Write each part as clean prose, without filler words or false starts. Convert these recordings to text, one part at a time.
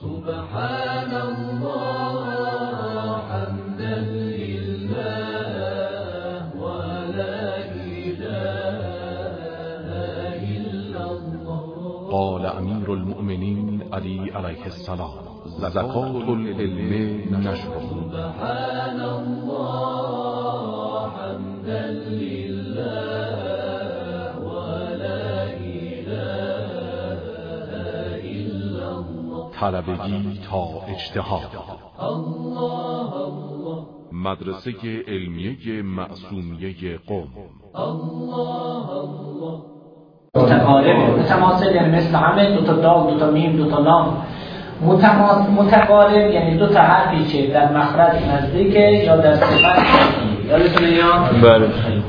سبحان الله حمدا لله ولا إله إلا الله. قال امیر المؤمنین علی علیه السلام: زکات العلم نشر. سبحان الله حمدا لله ولا إله إلا الله. طلبگی تا اجتهاد. الله الله. مدرسه علمیه معصومیه قم. الله الله. متقارب متماثل یعنی مثل همه، دو تا دال، دو تا میم، دو تا لام. متقارب یعنی دو تا حرفی که در مخرج نزدیکه یا در صفت یادتونه یا؟ بله.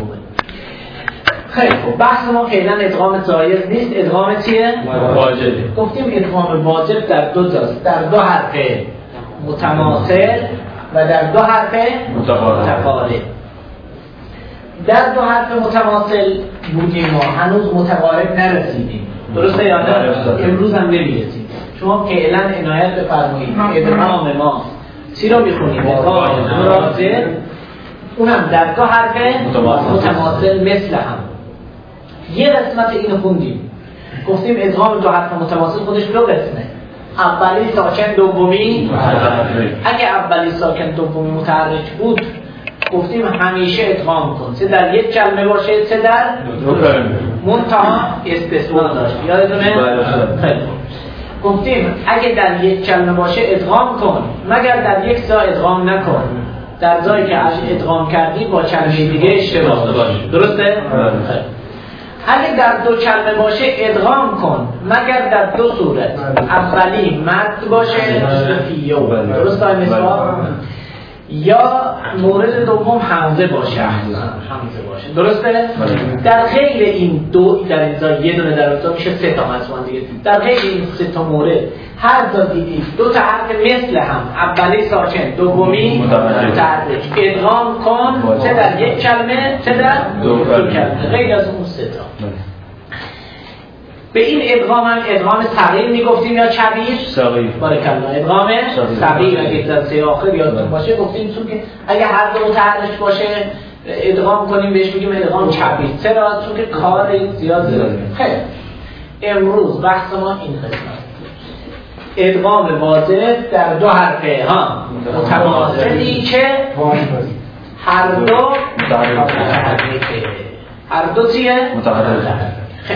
خیلی خوب. بحث ما فعلا ادغام زائد نیست، ادغام چیه؟ واجب. گفتیم ادغام واجب در دو جاست، در دو حرف متماثل و در دو حرف متقارب. در دو حرف متماثل بودیم ما، هنوز متقارب نرسیدیم، درسته یا نه؟ امروز هم نمیرسیم. شما فعلا عنایت بفرمایید ادغام ما چی رو میخونیم؟ ادغام واجب، اونم در دو حرف متماثل مثل هم. یه قسمت اینو خوندیم، گفتیم ادغام دو حرف متماثل خودش دو قسمه، اولی ساکن، دومی متحرک. اگه اولی ساکن دومی متحرک بود گفتیم همیشه ادغام کن، چه در یک کلمه باشه چه در دو کلمه، منتها استثنا داشت، یادتونه؟ خیلی گفتیم اگه در یک کلمه باشه ادغام کن، مگر در یک جا ادغام نکن، در جایی که ادغام کردی با کلمه دیگه اشتباه داشت، درسته؟ اگه در دو کلمه باشه ادغام کن، مگر در دو صورت، اولی مد باشه فیو، درسته مثلا، یا مورد دوم حمزه باشه، درسته؟ در غیر این دو، در اینجا یه دونه، در اونجا میشه سه تا مثلا دیگه. در غیر این سه تا مورد هر جا دیدید دو تا حرف مثل هم، اولی ساکن دومی متحرک، ادغام کن، چه در یک کلمه چه در دو کلمه، غیر از اون سه تا. به این ادغام هم ادغام صغیر میگفتیم یا کبیر؟ صغیر. بارکالله. ادغام صغیر اگه در سه آخر یادتون باشه گفتیم چون که اگه هر دو متحرک باشه ادغام کنیم بهش میگیم ادغام کبیر. چرا؟ چون که کار زیاد داریم. خیلی امروز بحث ما این قسمت، ادغام واجب در دو حرفه ها متماثلی که هر دو متحرکه. هر دو چیه؟ متحرکه. خیلی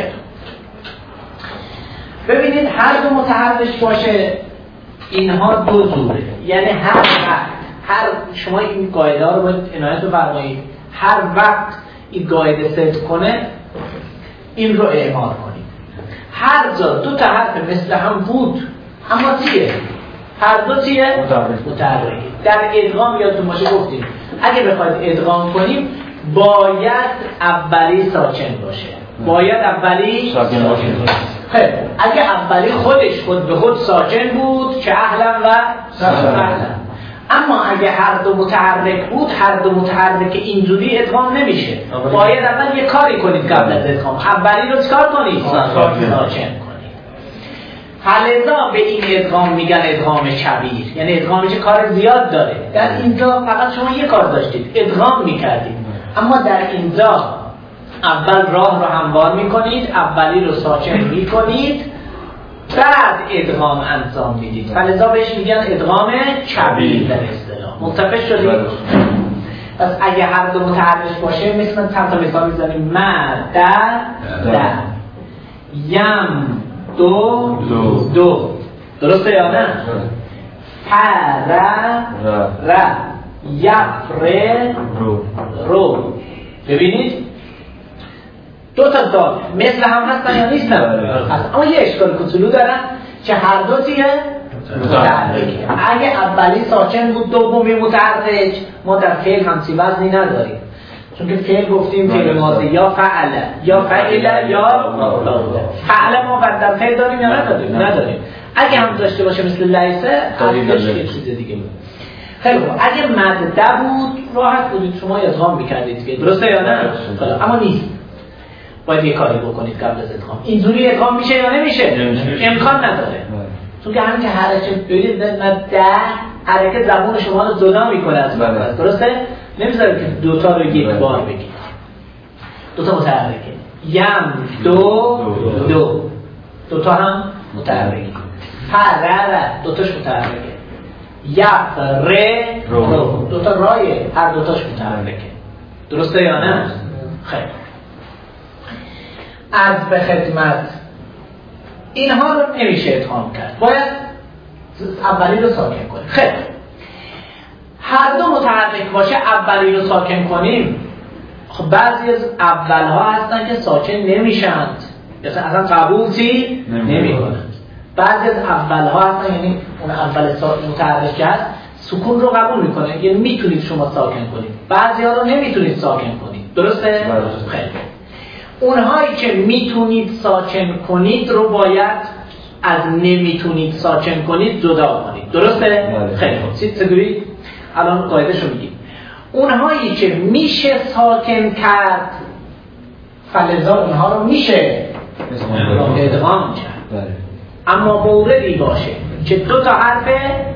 ببینید هر دو متحرک باشه اینها دو جوره، یعنی هر وقت، هر شما این قاعده ها رو باید عنایت بفرمایید، هر وقت این قاعده صدق کنه این رو اعمال کنید. هر جا دو تا حرف مثل هم بود اما چیه؟ هر دو چیه؟ متحرک. در ادغام یادتون باشه گفتیم اگه بخواید ادغام کنیم باید اولی ساکن باشه، باید اولی ساکن باشه. خیلی اگه اولی خودش خود به خود ساکن بود که اهلا و سهلا، اما اگه هر دو متحرک بود، هر دو متحرک اینجوری ادغام نمیشه، باید اول یه کاری کنید قبل از ادغام، اولی رو چکار کنید؟ ساکن کنید. فلذا به این ادغام میگن ادغام کبیر، یعنی ادغامی که کار زیاد داره. در اینجا فقط شما یه کار داشتید، ادغام میکردید، اما در اینجا اول راه رو هموار میکنید، اولی رو ساکن میکنید، بعد ادغام انجام میدید، فلذا بهش میگن ادغام کبیر در اصطلاح. متفق شدید؟ پس اگه هر دو متحرک باشه مثلا چند تا مثال میزنیم، مد در یم دو درسته یا نه؟ ر یفر رو. ببینید دو تا دال مثل هم هستن یا نیستن؟ اما یه اشکال کوچولو دارن که هر دو چیه؟ متحرکه. اگه اولی ساکن بود دومی متحرک، ما در فعل همچی وزنی نداریم، چون که فعل گفتیم فعل ماضی یا فعل یا فعل یا فعل ما در فعل داریم یا نداریم. اگه هم داشته باشه مثل لیسه اصلش یه چیز دیگه بود. خیلی خوب، اگه مده بود راحت بودید شما ادغام میکردید دیگه، درسته یا نه؟ اما نیست، باید یه کاری بکنید قبل از ادغام. اینجوری ادغام میشه یا نمیشه؟ امکان نداره، تو که همین که حرکت ببینید حرکت زبون شما رو جدا میکنه از مفرد، درسته؟ نمیذاره که دوتا رو یک بار بگید. دوتا متحرکه، یم دو دوتا هم متحرکه، پر دوتاش متحرکه، یف رو دوتا رایه، هر دوتاش متحرکه، درسته یا نه؟ خیلی عرض به خدمت اینها رو نمیشه ادغام کرد، باید اولی رو ساکن کنیم. خیلی هر دو متحرک باشه اولی رو ساکن کنیم. خب بعضی از اولها هستن که ساکن نمیشند، اصلا قبول نمیکنند. بعضی از اولها هستن، یعنی اون اول متحرک هست سکون رو قبول میکنه، یعنی میتونید شما ساکن کنید، بعضی ها رو نمیتونید ساکن کنید، درسته؟ خیلی اونهایی که میتونید ساکن کنید رو باید از نمیتونید ساکن کنید جدا کنید، درسته؟ خیلی خوب. چطوری؟ الان قاعده‌شو میگیم. اونهایی که میشه ساکن کرد فلذا اونها رو میشه ادغام کرد، اما موردی باشه که دو تا حرف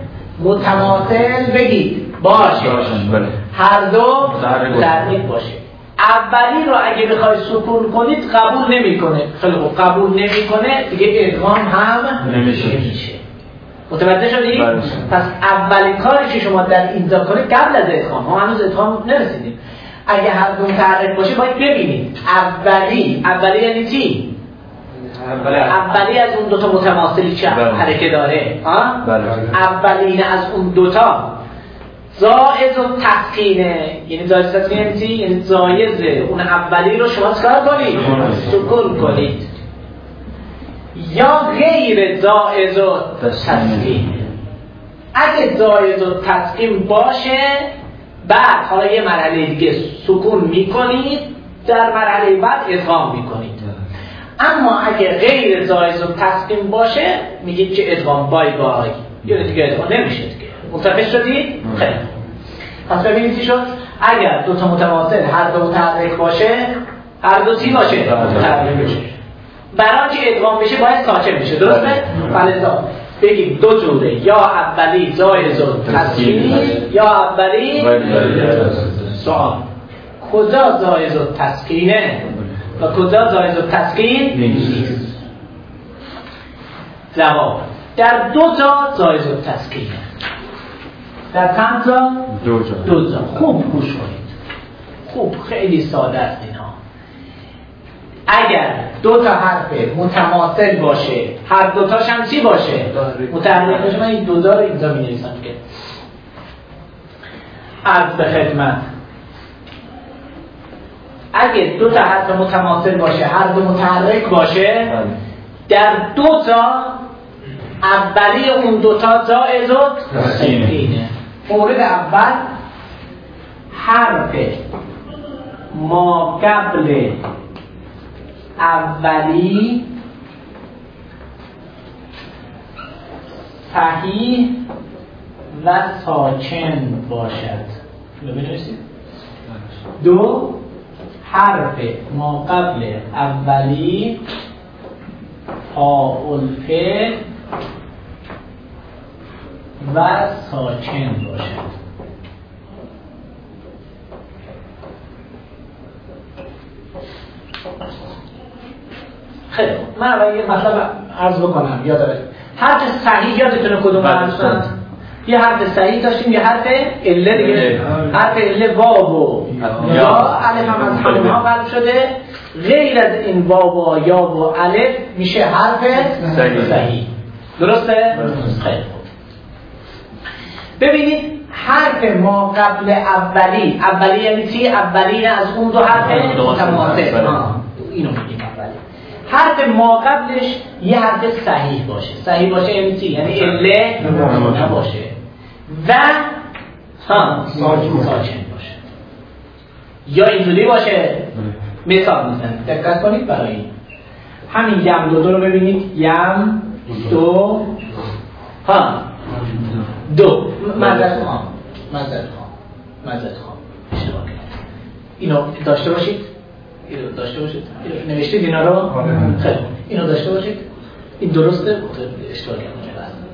متماثل بگید باشه، هر دو متحرک باشه. اولی رو اگه بخوای سکون کنید قبول نمیکنه. خیلی خوب، قبول نمیکنه دیگه ادغام هم نمیشه. متوجه شدی؟ پس اولین کاری که شما در اینجا کنید قبل از ادغام، ما هنوز ادغام نرسیدیم، اگه هر دو متحرک باشه باید ببینید اولی یعنی چی؟ اولی از اون دوتا متماثلی چه حرکت داره؟ اولی از اون دوتا زائد و تسکینه، یعنی زائد و تسکینه یعنی چی؟ یعنی زایزه اون اولی رو شما چکار کنید؟ سکون کنید. یا غیر زائد و تسکین، اگه زائد و تسکین باشه بعد حالا یه مرحله دیگه سکون میکنید، در مرحله بعد ادغام میکنید. اما اگه غیر زائد و تسکین باشه میگید که ادغام بای یعنی دیگه ادغام نمیشه دیگه. متفق شدید؟ خیلی. پس ببینید چی شد؟ اگر دو تا متماثل هر دو متحرک باشه، هر دو چی باشه؟ متحرک باشه. برای که ادغام بشه باید ساکن بشه، درسته؟ فلذا بگیم دو جوره، یا اولی زائد و تسکینی یا اولی سوال کجا زائد و تسکینه و کجا زائد و تسکین نیست؟ جواب در دو جا زائد و تسکینه. در چند جا؟ دو جا. خوب گوش کنید، خوب، خیلی ساده است اینا. اگر دو تا حرف متماثل باشه، هر دوتاش هم چی باشه؟ متحرک باشه. من این دو تا رو اینجا می نویسم که عرض به خدمت اگه دو تا حرف متماثل باشه، هر دو متحرک باشه، در دو تا اولی اون دوتا زائد و تسکینه. مورد اول حرف ما قبل اولی صحیح و ساکن باشد. ببینید دو حرف ما قبل اولی فاعل و ساکن باشد. خیلی من اول یه مطلب عرض بکنم یاد داره. حرف صحیح یادتونه کدوم حرف؟ یه حرف صحیح داشتیم، یه حرف عله دیگه. حرف عله واو و یا الف هم از همونها قلب شده. غیر از این واو و یا و الف میشه حرف صحیح. درسته؟ خیلی خوب. ببینید حرف ما قبل اولی یعنی چی؟ اولی از اون دو حرف متماثل. اینو میگیم اولی. حرف ما قبلش یه حرف صحیح باشه. صحیح باشه یعنی چی؟ یعنی عله نباشه و ساکن باشه. یا اینجوری باشه. مثال میزنیم، دقت کنید برای این. همین یم دو رو ببینید. یم دو دو مزد خام اینو داشته باشید. نوشتید اینا رو؟ خیلی اینو داشته باشید. این درسته؟ اشتباه کردم.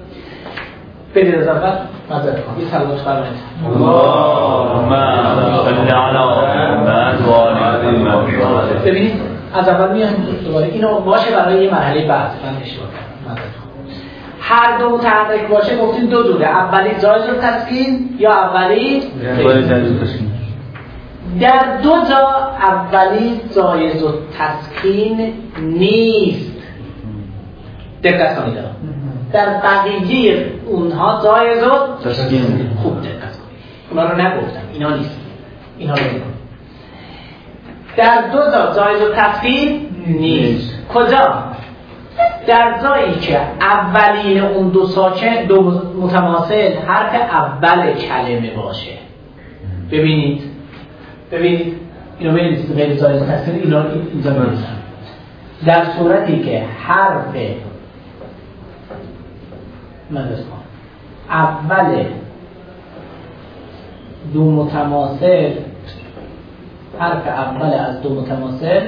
بدید از اول مذارت کنم یه سلامت فرمایید اللهم صل علی محمد و آل محمد. ببینید از اول میام دوباره اینو باشه برای یه مرحله بعد من اشتباه کردم. هر دو متحرک باشه گفتیم دو جوره، اولی جایز التسکین یا اولی جایز التسکین. در دو جا اولی جایز التسکین نیست. دقت کنید. در بقیه اونها جایز التسکین. خوب دقت کنید. اونا رو نگفتم. اینا نیست. اینا رو بگم. در دو جا جایز التسکین نیست. کجا؟ در جایی که اولین اون دو ساکن دو متماثل حرف اول کلمه باشه. ببینید اینو ببینید غیر جایز التسکین اینجا می‌نویسم. در صورتی که حرف اول دو متماثل حرف اول از دو متماثل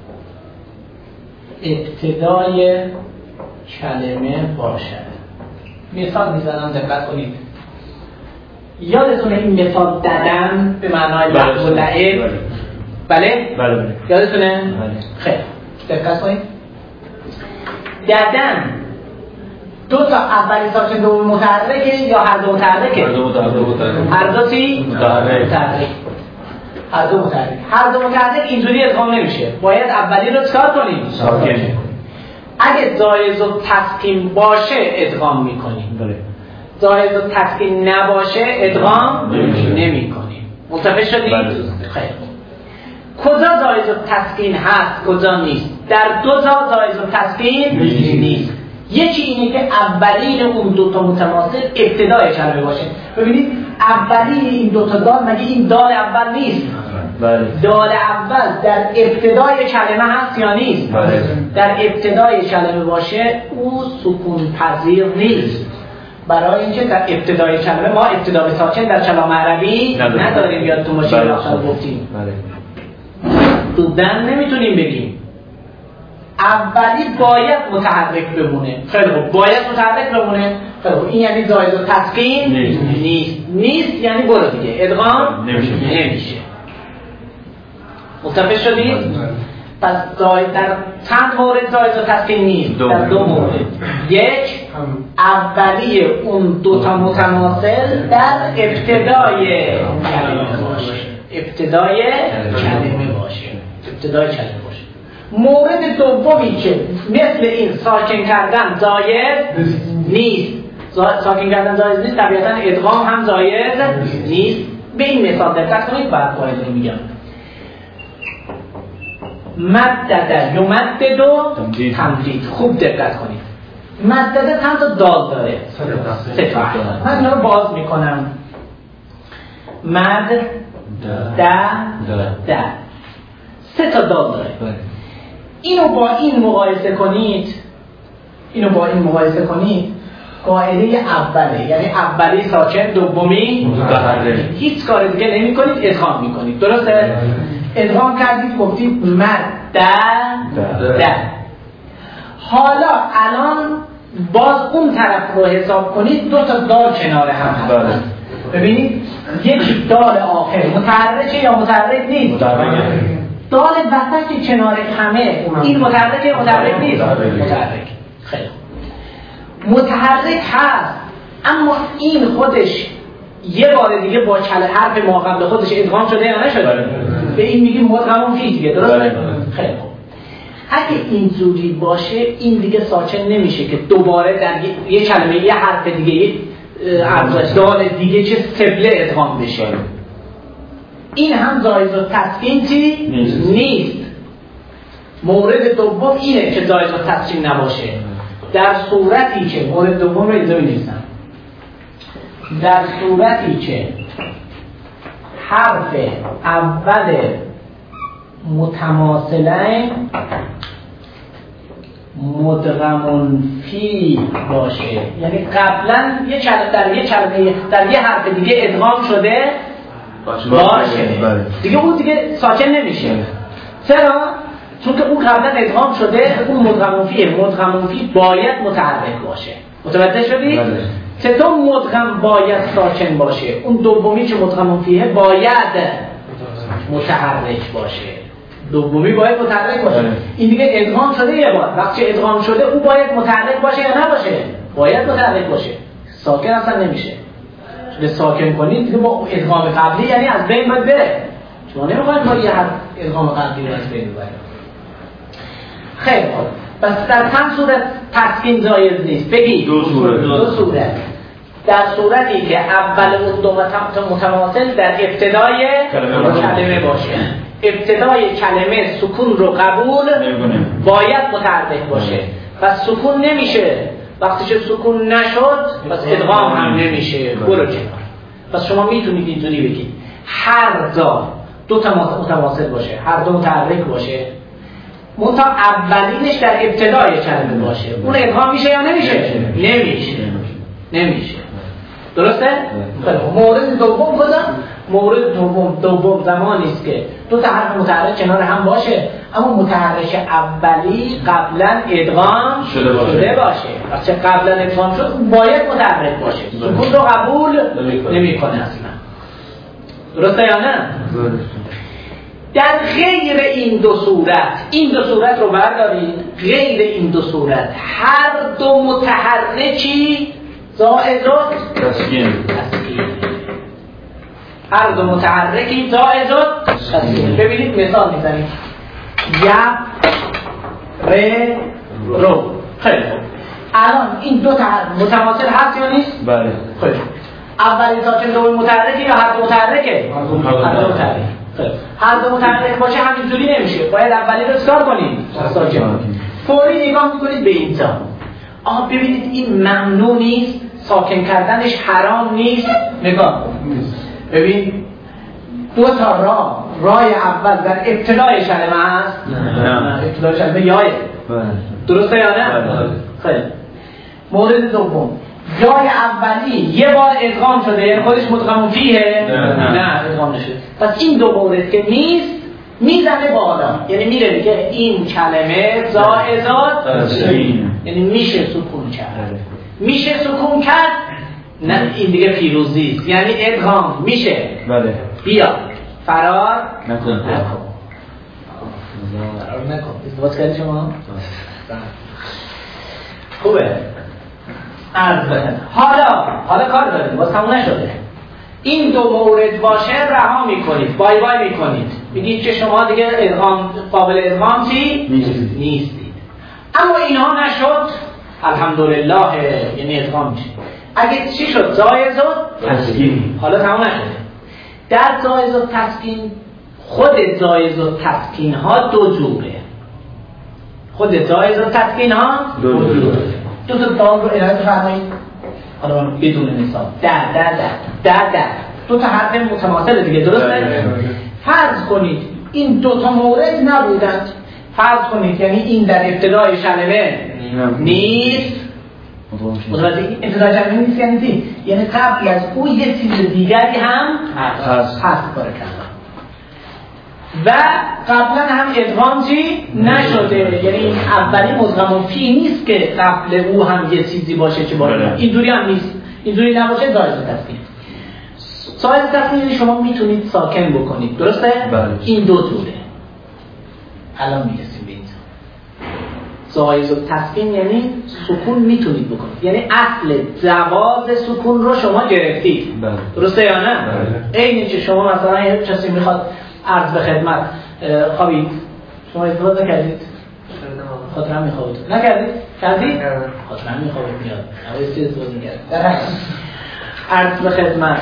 ابتدای کلمه باشد. مثال میزنم دقت کنید. یادتونه این مثال ددن به معنای لفظ و لعب؟ بله؟ یادتونه؟ خیلی دقت کنید. ددن دو تا اولی ساکن دو متحرکه یا هر دو متحرکه؟ هر دو چی؟ متحرک. هر دو متحرک اینجوری ادغام نمیشه. باید اولی رو چکار کنیم؟ ساکن. اگه جایز التسکین باشه ادغام میکنیم. جایز التسکین نباشه ادغام نمیکنیم. متوجه شدید؟ خیلی. کجا جایز التسکین هست کجا نیست؟ در دو جا جایز التسکین نیست. یکی اینه که اولی اون دو تا متماثل ابتدای کلمه باشه. ببینید اولی این دو تا دال مگه این دال اول نیست؟ بله. دال اول در ابتدای کلمه هست یا نیست؟ بله. در ابتدای کلمه باشه او سکون پذیر نیست. برای اینکه در ابتدای کلمه ما ابتدا به ساکن در کلام عربی نداریم. یادتون باشه آخر گفتیم. دوبدن نمیتونیم بگیم. اولی باید متحرک بمونه. خیلی خوب. باید متحرک بمونه. خیلی خوب. این یعنی جایز التسکین نیست یعنی برو دیگه ادغام نمیشه. متفق شدید؟ پس در چند مورد جایز التسکین نیست؟ در دو مورد. یک، اولی اون دو تا متماثل در ابتدای کلمه باشه. مورد دومی که مثل این ساکن کردن جایز نیست. ساکن کردن جایز نیست، طبیعتاً ادغام هم جایز نیست. به این مثال دقت کنید بعد قاعده میگم. مدد یمدد و تمدید. خوب دقت کنید. مدد چند تا دال داره؟ سه تا. من اینا رو باز میکنم. مد د سه تا دال داره. اینو با این مقایسه کنید. قاعده اوله، یعنی اولی ساکن دومی متحرک. هیچ کار دیگه نمی‌کنید، ادغام می‌کنید. درسته؟ ادغام کردید گفتید مد د. حالا الان باز اون طرف رو حساب کنید. دو تا دال کنار هم هست. ببینید یکی دال آخر متحرکه یا متحرک نیست؟ دال وسط کنار همه این متحرک نیست؟ متحرک. خیلی متحرک هست، اما این خودش یه بار دیگه با حرف ما قبل خودش ادغام شده یا نشده؟ به این میگیم مدغم فی دیگه. درسته؟ خیلی خوب. اگه اینجوری باشه این دیگه ساکن نمیشه که دوباره در یه کلمه یه حرف دیگه دال دیگه چه سبله ادغام بشه. این هم جایز التسکین نیست. مورد دوم اینه که جایز التسکین نباشه. در صورتی که مورد دوم رو اینجا می‌نویسم. در صورتی که حرف اول متماثلین مدغم فی باشه، یعنی قبلا یه کلمه در یه حرف دیگه ادغام شده باشه دیگه، اون دیگه ساکن نمیشه. چرا؟ چون که اون قبلا ادغام شده، اون مدغم فی باید متحرک باشه. متوجه شدید؟ چطور مدغم باید ساکن باشه؟ اون دومی که مدغم فیه باید متحرک باشه. دومی باید متحرک باشه. این دیگه ادغام شده یه بار. وقتی ادغام شده او باید متحرک باشه یا نباشه؟ باید متحرک باشه. ساکن اصلا نمیشه. چون ساکن کنید دیگه با ادغام قبلی یعنی از بین باید بره. شما نمیخواید با یه حد ادغام قبلی رو از بین ببرید. خیلی خوب. پس در چند صورت تسکین جایز نیست؟ بگید. دو صورت. در صورتی که اول اون دو متماثل در ابتدای کلمه باشه. ابتدای کلمه سکون رو قبول باید متحرک باشه. پس سکون نمیشه. وقتی که سکون نشد پس ادغام هم نمیشه. برو کنار. پس شما میتونید اینطوری بگید هر جا دو تا متماثل باشه، هر دو متحرک باشه، منتها اولینش در ابتدای کلمه باشه، اون ادغام میشه یا نمیشه؟ نمیشه. درسته؟ مورد دوم کدام؟ مورد دوم زمانی است که دو تا حرف متحرک کنار هم باشه اما متحرک اولی قبلا ادغام شده باشه. وقتی قبلا ادغام شد باید متحرک باشه. سکون رو قبول نمیکنه اصلا. درسته یا نه؟ در غیر این دو صورت رو بردارید، غیر این دو صورت هر دو متحرکی زائد و تسکین. هر دو متحرکی زائد و تسکین. ببینید مثال میزنیم رو. خیلی خوب. الان این دو تا متماثل هست یا نیست؟ بله. خیلی خوب. اولی ساکن دومی متحرکه یا هر دو متحرکه؟ هر دو متحرک. هر دو متحرک باشه همینجوری نمیشه. باید اولی رو چیکار کنید؟ ساکن. فوری نگاه میکنید به این تا. آها ببینید این ممنوع نیست، ساکن کردنش حرام نیست. نگاه ببین دو تا رای اول در ابتدای کلمه هست. نه ابتدای کلمه یایه. درسته یا نه؟ خیلی. مورد دوم جای اولی یه بار ادغام شده یعنی خودش مدغم فیه؟ نه ادغام نشده. پس این دو مورد که نیست میزنه بالا، یعنی میره میگه این کلمه زائزات یعنی میشه سکون کرد. میشه سکون کرد نه این دیگه پیروزی است، یعنی ادغام میشه. بله. بیا فرار نکن. ازدواج کردی شما؟ خوبه. عرض بکنم حالا کار دارید باز تموم نشده. این دو مورد باشه رها میکنید، بای بای میکنید، میگید که شما دیگه ادغام قابل ادغام نیستید. اما اینها نشد الحمدلله یعنی ادغام میشه. اگه چی شد؟ زائز و تسکین. حالا تموم نشده. در زائز و تسکین خود زائز و تسکین ها دو جوره. خود زائز و تسکین ها دو جوره. دو تا دال رو عنایت فرمایید. حالا من بدون مثال در دو تا حرف متماثل دیگه درسته؟ فرض کنید این دو تا مورد نبودند. فرض کنید یعنی این در ابتدای کلمه نیست. متوجه ابتدای کلمه نیست یعنی چی؟ یعنی قبل از او یه چیز دیگری هم هست برای کلمه. و قبلا هم ادغام چی نشده، یعنی این اولی مدغم فی نیست که قبل او هم یه چیزی باشه که باشه. اینجوری هم نیست. اینجوری نباشه زائد تسکین. زائد تسکین شما میتونید ساکن بکنید درسته؟ بله. این دو طوره. الان میرسیم به این زائد تسکین یعنی سکون میتونید بکنید، یعنی اصل جواز سکون رو شما گرفتید. بله. درسته یا نه؟ بله. اینی که شما مثلا یه کسی میخواد عرض به خدمت خوابید، شما ازدواج نکردید؟ خاطرم میخوابید نکردید؟ کردید؟ خاطرم میخوابید میاد نویسی ازدواج نکردید. عرض به خدمت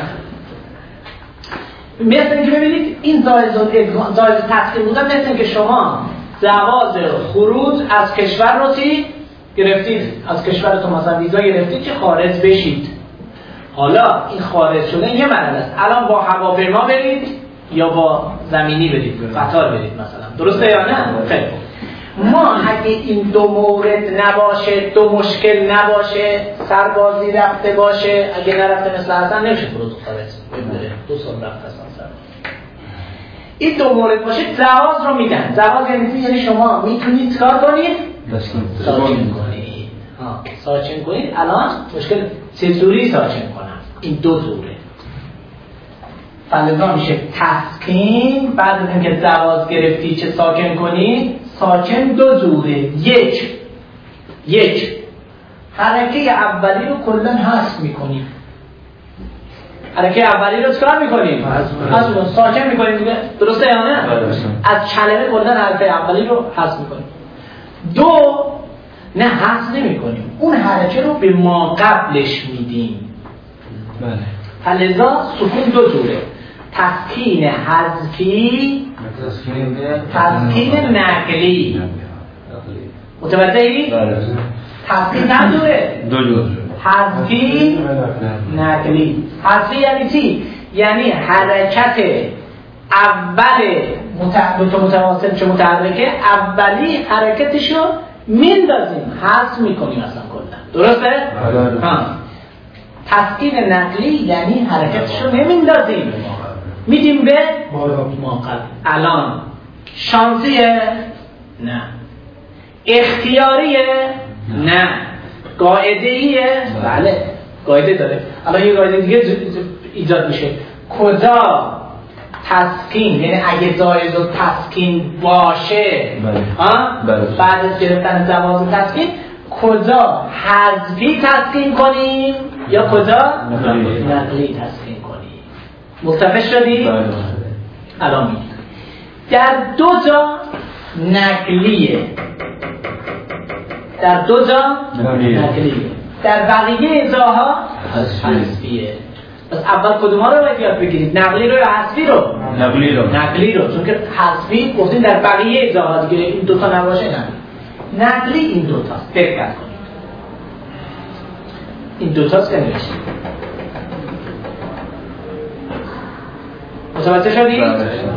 مثل اینکه ببینید این زائد تسکین بودن مثل اینکه شما جواز خروج از کشور رو گرفتید، از کشورتون مثلا ویزا گرفتید که خارج بشید. حالا این خارج شدن یه مرحله است. الان با هواپیما برید یا با زمینی برید، قطار برید مثلا، درسته یا نه؟ خیلی ما اگه این دو مورد نباشه، دو مشکل نباشه، سربازی رفته باشه، اگه نرفته مثل حسن نمیشه فرود خارج ببره، 2 سال رفته اصلا سرباز. این دو مورد باشه جواز رو میدن. جواز یعنی شما میتونید کار کنید؟ ساکن کنید. ساکن کنید. الان مشکل چه جوری ساکن کنم؟ این دو زوره. فلذا میشه تسکین بعد از اینکه زواج گرفتی چه ساکن کنی؟ ساکن دو زوره. یک حرکه اولی رو کلا حذف میکنی. حرکه اولی رو چکار میکنیم؟ حذف ساکن میکنیم دیگه. درسته یا نه؟ از کلمه کلا حرکه اولی رو حذف میکنیم. دو نه حذف نمیکنیم، اون حرکه رو به ما قبلش میدیم. بله. فلذا سکون دو جوره: تسکین حذفی، تسکین نقلی. متوجهی؟ بله. تسکین چند جوره؟ دو جور. حذفی، نقلی. حذفی یعنی چی؟ یعنی حرکت اول متواصل چه متحرکه اولی حرکتشو میندازیم، حذف میکنیم اصلا کلا. درسته؟ ها. تسکین نقلی یعنی حرکتشو نمیندازیم، میدیم به ما قبل. الان شانسیه؟ نه. اختیاریه؟ نه. قاعده‌ایه؟ بله. قاعده داره. الان یه قاعده دیگه ایجاد میشه. کجا تسکین، یعنی اگه زائد و تسکین باشه، بعد از گرفتن جواز تسکین کجا حذفی تسکین کنیم یا کجا نقلی تسکین کنیم؟ متفق شدی؟ الان میگیم در دو جا نقلیه، در دو جا نقلیه، در بقیه جاها حذفیه. پس اول کدوم ها رو باید یاد بگیرید؟ نقلی رو یا حذفی رو؟ نقلی رو، چون که حذفی گفتیم در بقیه جاها دیگه این دوتا نباشه. نقلی این دوتاست. دقت کنید این دوتاست که نوشید. متوجه شدید؟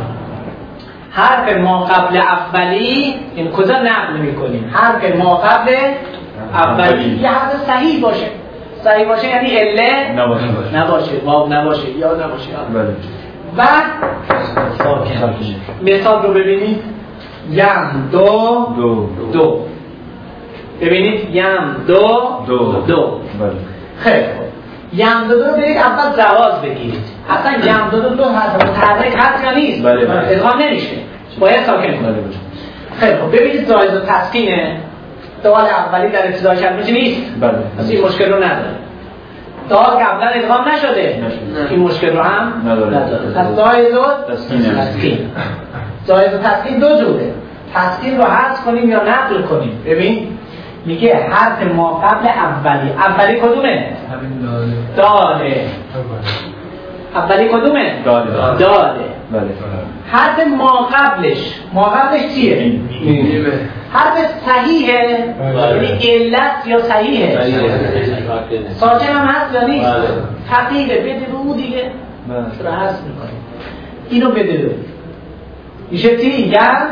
حرف ما قبل اولی این کجا نقل میکنیم؟ حرف ما قبل اولی یه حرف صحیح باشه. صحیح باشه یعنی اله نباشه، واو نباشه، یا نباشه. بعد ساکن. مثال رو ببینید. یم دو. ببینید یم دو. خیلی خوب. یم دو رو برید اول جواز بگیرید. اصلا یم دو حرف متحرک هست یا نیست؟ ادغام نمیشه، باید ساکن کنه. خیلی خوب. ببینید زائد و تسکینه. سوال اولی در ابتدای کلمه نیست. پس این مشکل رو نداره. تا قبلا ادغام نشده. این مشکل رو هم نداره. پس زائد و تسکین. زائد و تسکین دو جوره. تسکین رو حذف کنیم یا نقل کنیم. ببین میگه حرف ما قبل اولی کدومه؟ داله. اولی کدومه؟ داله. حرف ما قبلش چیه؟ حرف صحیحه، یعنی علت یا صحیحه. ساکن هم هست یا نیست؟ فقیره. بده به اون دیگه چرا هست میکنیم. اینو بده به میشه چی؟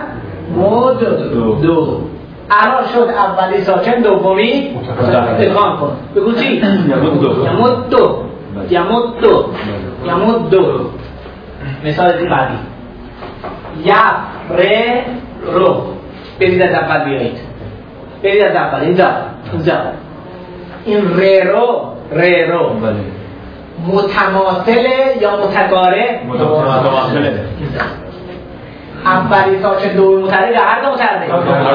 دو. الان شد اولی ساکن، دومی ادغام کن. بگو چی؟ یمد دو. مثال دیگه بعدی رو. برید از اول بیایید. برید از اول اینجا. این ره رو متماثله یا متقارب؟ متماثله. اولی ساکن، دومی متحرک، هر دو متحرک.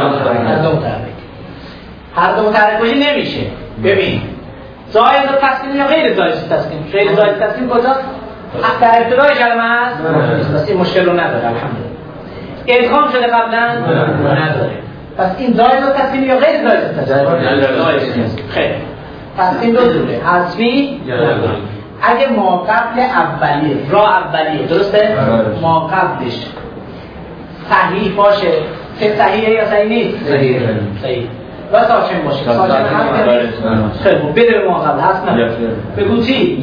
هر دو متحرک باشی نمیشه. ببین زائد و تسکین یا غیر زائد و تسکین؟ غیر زائد و تسکین کجاست؟ در ابتدای کلمه هست. پس این مشکل رو نداره. الحمدلله. ادغام شده قبلا؟ نداره. پس این زائد و تسکین یا غیر زائد و تسکین؟ خیر. پس این دو جوره: حذفی. اگه ما قبل اولیه، را اولیه، درسته؟ ما قبلش صحیح باشه. چه صحیحه یا صحیح نیست؟ صحیح. و ساکن باشه. ساکن هست. خیلی خوب. بده به ما قبل هست نه. بگو چی؟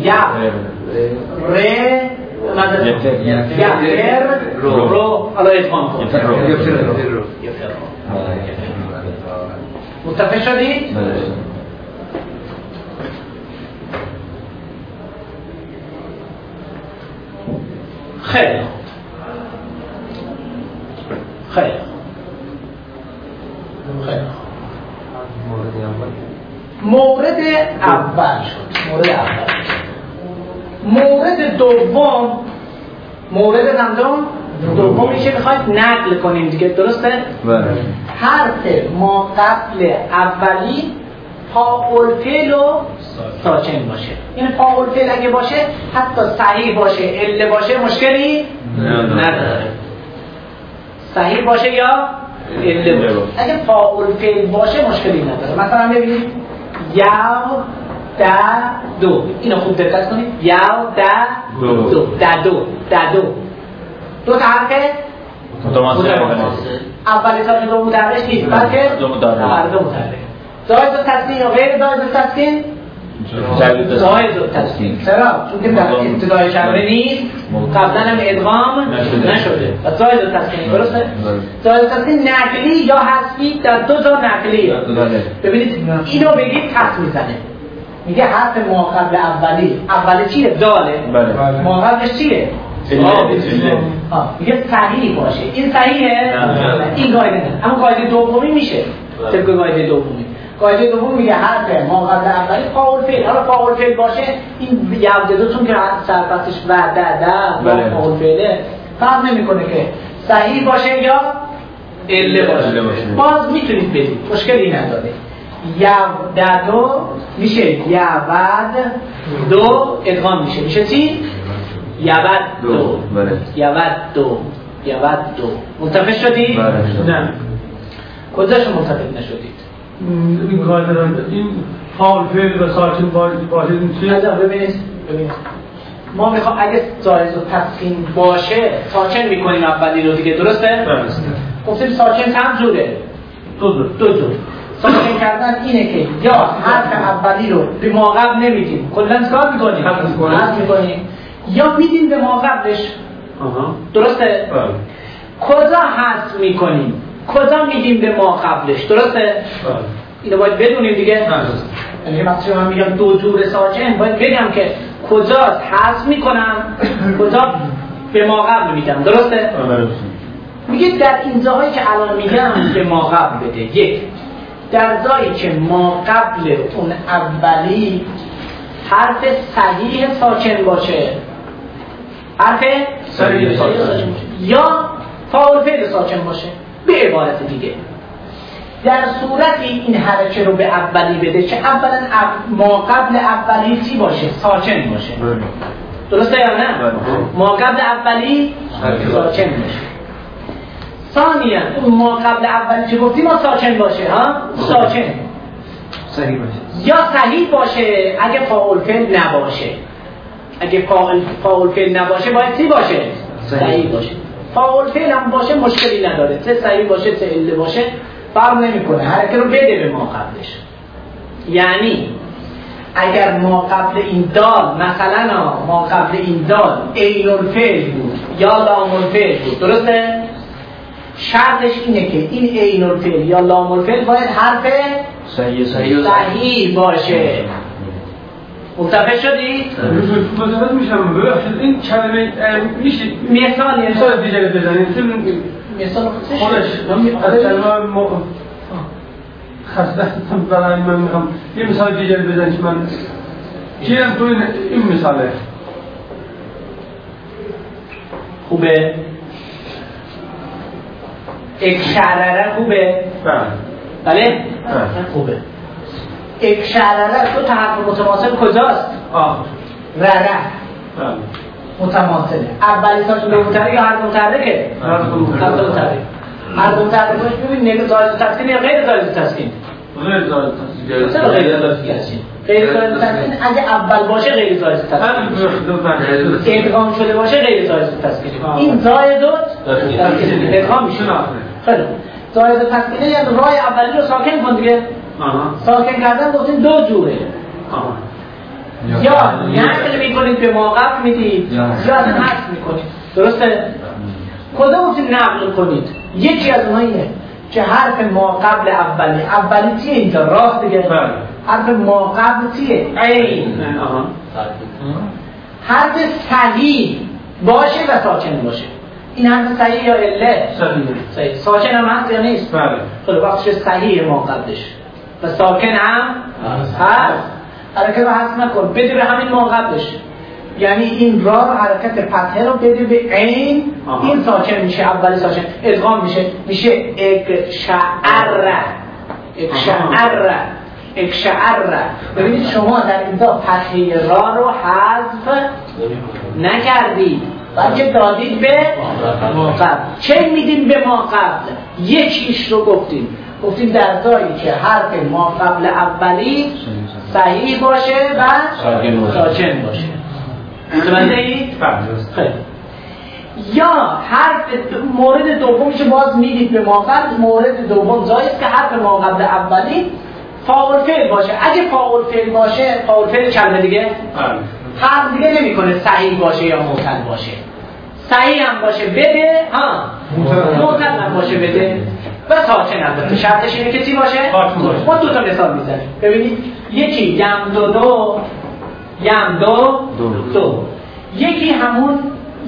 رو. حالا ادغام کن. متفق شدی؟ خیلی مورد اول شد. مورد دوم، مورد دوم میشه میخواید نقل کنیم دیگه، درسته؟ بله. حرف ما قبل اولی فاعل و ساکن باشه. این فاعل اگه باشه حتی صحیح باشه عله باشه مشکلی نداره. صحیح باشه یا عله باشه. اگه فاعل باشه مشکلی نداره. مثلا ببینید یو دو، اینو خوب دقت کنید. یو دو تا حرف اولی ساکن دو متحرک نیست بلکه دو متحرک. زائد التسکین یا غیر زائد التسکین؟ زائد التسکین. چرا؟ چون که در ابتدای جمله نیست، قبلا هم ادغام نشده. زائد التسکین، درسته؟ زائد التسکین نقلی یا حذفی در دو جا نقلیه. ببینید اینو بگید پس میزنه. میگه حرف ما قبل اولی چیه؟ داله. ما قبلش چیه؟ میگه صحیح باشه. این صحیحه؟ این قاعده نه. اما قاعده دومی میشه. طبق قاعده دومی. قاعده دوم میگه حرف ما قبل اولی فاعل فعل. حالا فاعل فعل باشه این یوددو چون که سرپسش و فاعل فعله فرق نمیکنه که صحیح باشه یا عله باشه. باز میتونید بدید، مشکلی نداره. یوددو میشه یود دو ادغام میشه چی؟ یود دو. متفق شدید؟ نه. کجاشو متفق نشدید؟ این قاعده این فاعل فعل و ساکن باشه این چیه؟ ببینید ما میخوام اگه جایز و تسکین باشه ساکن میکنیم اولی رو دیگه، درسته؟ گفتیم ساکن چند جوره؟ دو جور. ساکن کردن اینه که یا حرف اولی رو به ما قبل نمیدیم، کلا چیکار میکنیم؟ حذف میکنیم، یا میدیم به ما قبلش. درسته؟ کجا حذف میکنیم؟ کجا میدیم به ما قبلش؟ درسته؟ اینو باید بدونیم دیگه. یعنی مثلا من میگم دو جور ساکن، باید بگم که کجا حذف میکنم، کجا به ما قبل میدم، درسته؟ میگه در این جاهایی که الان میگم به ما قبل بده، یک در جایی که ما قبل اون اولی حرف صحیح ساکن باشه، حرف صحیح ساکن باشه یا فاعل فعل ساکن باشه. به عبارت دیگه در صورتی این حرکه رو به اولی بده که اولا ما قبل اولی چی باشه؟ ساکن باشه. درسته یا نه؟ ما قبل اولی ساکن باشه. ثانیا اون ما قبل اولی که گفتیم ما ساکن باشه، ها؟ ساکن صحیح باشه یا صحیح باشه. اگه فاعل فعل نباشه، اگه فاعل فعل نباشه باید چی باشه؟ صحیح باشه. فاعل فعل هم باشه مشکلی نداره، چه صحیح باشه چه عله باشه فرق نمیکنه، حرکت رو بده به ما قبلش. یعنی اگر ما قبل این دال، مثلا ما قبل این دال عین الفعل بود یا لام الفعل بود، درسته؟ شرطش اینه که این عین الفعل یا لام الفعل باید حرف صحیح باشه. متفق شدید؟ متفق میشم. ببخشید این کلمه میشه مثال دیگه بزنید. مثال خودش کلمه خسته برای من میخوام یه مثال دیگه بزنید. من چیم تو این مثاله خوبه؟ اکشرره خوبه؟ بله؟ خوبه. اکشرره تو حرف متماثل کجاست؟ رره متماثله. اولی ساکن دو متحرک یا حرف متحرکه؟ حرف متحرک. حرف متحرکش ببین زائد التسکین یا غیر زائد التسکین؟ غیر زائد التسکین. چرا غیر زائد التسکین؟ غیر زائد التسکین اگه اول باشه غیر زائد التسکین، ادغام شده باشه غیر زائد التسکین. این زائد التسکین ادغام میشه. خیلی زائد التسکین یعنی راه اولی رو ساکن کن دیگه. ساکن کردن گفتیم دو جوره. یا نقل میکنید به ما قبل میدید یا از حذف میکنید، درسته؟ کدوم چیز نقل کنید؟ یکی از اونها اینه که حرف ما قبل اولی چیه اینجا؟ راست دیگه. حرف ما قبل چیه؟ عین. حرف صحیح باشه و ساکن باشه. این حرف صحیح یا عله؟ صحیح. ساکن هم هست یا نیست؟ خیلی وقتش صحیح ما قبلش و ساکن هم هست. حرکت رو حذف نکن، بده به همین ما قبلش. یعنی این را حرکت فتحه رو بده به عین، این ساکن میشه، اولی ساکن ادغام میشه اکشعر. ببینید شما در اینجا فتحه را رو حذف نکردید، بلکه دادید به ما قبل. چه میدیم به ما قبل؟ یکیش رو گفتیم در جایی که حرف ما قبل اولی صحیح باشه و ساکن باشه. متوجه اید؟ خیلی. یا حرف مورد دومش باز میدید به ما قبل. مورد دوم جایی است که حرف ما قبل اولی فاعل فعل باشه. اگه فاعل فعل باشه، فاعل فعل کلمه دیگه فرق دیگه نمیکنه صحیح باشه یا معتل باشه. صحیح هم باشه بده، معتل هم باشه بده و ساکن البته. شرطش اینه که چی باشه؟ ما دو تا مثال میزنیم. ببینید یکی یم دو، یکی همون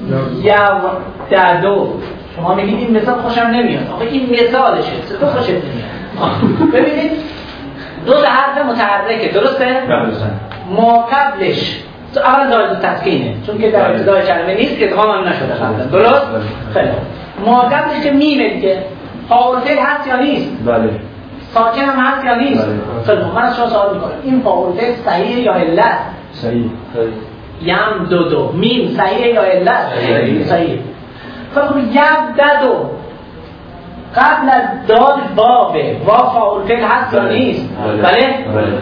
یوددو. شما میگید این مثال خوشم نمیاد. آخه این مثالشه، تو خوشت نمیاد. ببینید دو تا حرف متحرکه، درسته؟ ما قبلش اول زائد تسکینه، چون که در ابتدای کلمه نیست، ادغام هم نشده قبلا، درست؟ خیلی. ما قبلش که میمه دیگه، فاعل فعل هست یا نیست؟ بله. ساکن هم هست یا نیست؟ خیلی. من از شما سوال میکنم این فاعل فعل صحیح یا علت؟ صحیح. یم دو میم صحیح یا علت؟ صحیح. خب یوددو قبل از دال واوه، واو فاعل فعل هست یا نیست؟ بله؟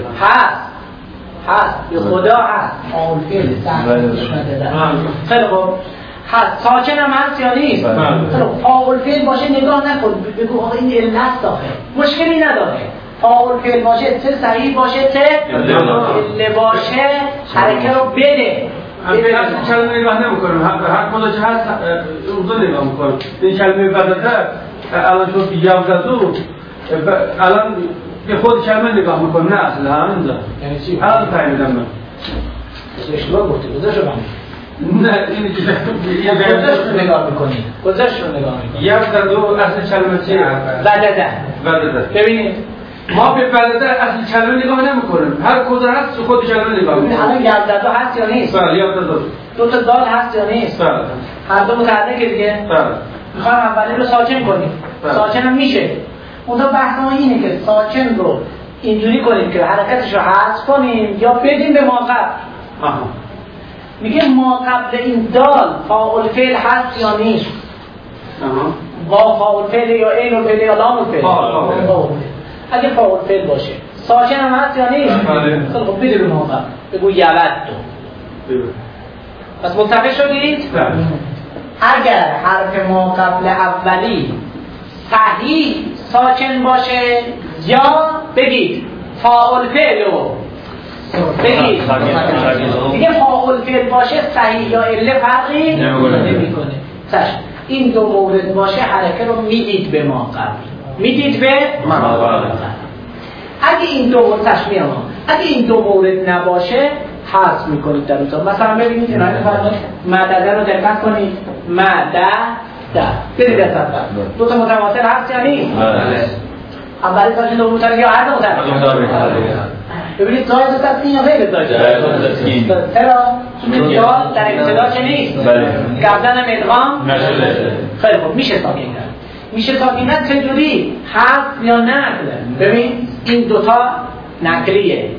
هست. به خدا هست. فاعل فعل خیلی خوب. هست. ساکن هم هست یا نیست؟ خیلی خوب. فاعل فعل باشه نگاه نکن، بگو آقا این علت داخل، مشکلی نداره. فاعل فعل باشه، چه صحیح باشه چه علت باشه، حرکت رو بده. اصلا کلمه نگاه نمیکنم، هر کجا که هست اونجا نگاه میکنم. این کلمه بدتر الان شد یوددو، الان به خود کلمه نگاه میکنم، نه اصلا همینجا. یعنی چی؟ الان فهمیدم من. اشتباه گفتی، گذاشت رو نه اینی که گذاشت رو نگاه میکنی. گذاشت رو نگاه میکنی. یوددو اصل کلمه چیه؟ بدده. ببینید ما به بدده اصل کلمه نگاه نمیکنیم، هر کجا هست تو خود کلمه نگاه میکنیم. الان یوددو هست یا نیست؟ بله یوددو. دو تا دال هست یا نیست؟ بله. هر دو متحرکه دیگه؟ بله. میخوایم اولی رو ساکن کنیم. ساکن هم میشه. اونجا بحث ما اینه که ساکن رو اینجوری کنیم که حرکتش رو حذف کنیم یا بدیم به ما قبل. میگه ما قبل این دال فاعل فعل هست یا نیست؟ با فاعل فعل یا عین الفعل یا لام الفعل؟ اگه فاعل فعل باشه ساکن هم هست یا نیست؟ خب بده به ما قبل، بگو یوددو. پس متفق شدید؟ اگر حرف ما قبل اولی صحیح ساکن باشه یا بگید فاعل فعل رو بگید دیگه فاعل فعل باشه صحیح یا عله فرقی نمیکنه. این دو مورد باشه حرکت رو میدید به ما قبل، میدید به ما قبل. اگه این دو تشمیه ما اگه این دو مورد نباشه حذف میکنید در اونجا. مثلا ببینید اینا مدده رو دقت کنید، مدده برید از اول دو تا متواصل هست یا نیست؟ اولی ساکن دومی متحرک یا هر دو متحرک؟ ببینید زائد تسکین یا غیر زائد تسکین؟ چرا؟ چون یا در ابتدا چه نیست؟ قبلا هم ادغام نشده. خیلی خوب میشه ساکن کرد. میشه ساکن کرد چجوری؟ حذف یا نقل؟ ببین این دوتا نقلیه.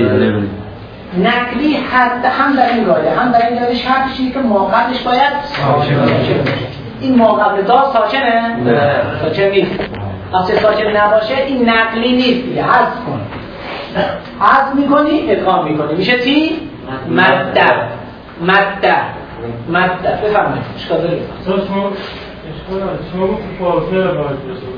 نقلی هم در این گاهی هم در این گاهی شرط چیزی که ما قبلش باید ساکن باشه. این ما قبل دار ساکنه؟ ساکن نیست. وقتی ساکن نباشه این نقلی نیست دیگه، حذف کن. حذف میکنی ادغام میکنی میشه چی؟ مدد. بفرمایید اشکال داره؟ شما فاصله باید